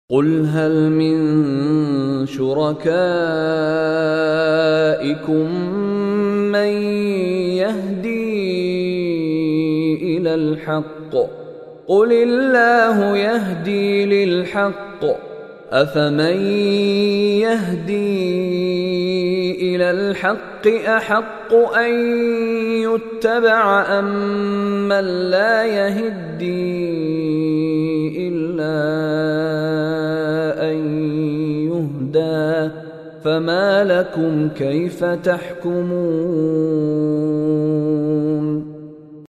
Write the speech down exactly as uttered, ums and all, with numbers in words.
قُلْ هَلْ مِن شُرَكَائِكُم مَّن يَهْدِي إِلَى الْحَقِّ ۚ قُلِ اللَّهُ يَهْدِي لِلْحَقِّ ۗ أَفَمَن يَهْدِي إِلَى الْحَقِّ أَحَقُّ أَن يُتَّبَعَ أَمَّن لَّا يَهِدِّي إِلَّا أَن يُهْدَىٰ ۖ فَمَا لَكُمْ كَيْفَ تَحْكُمُونَ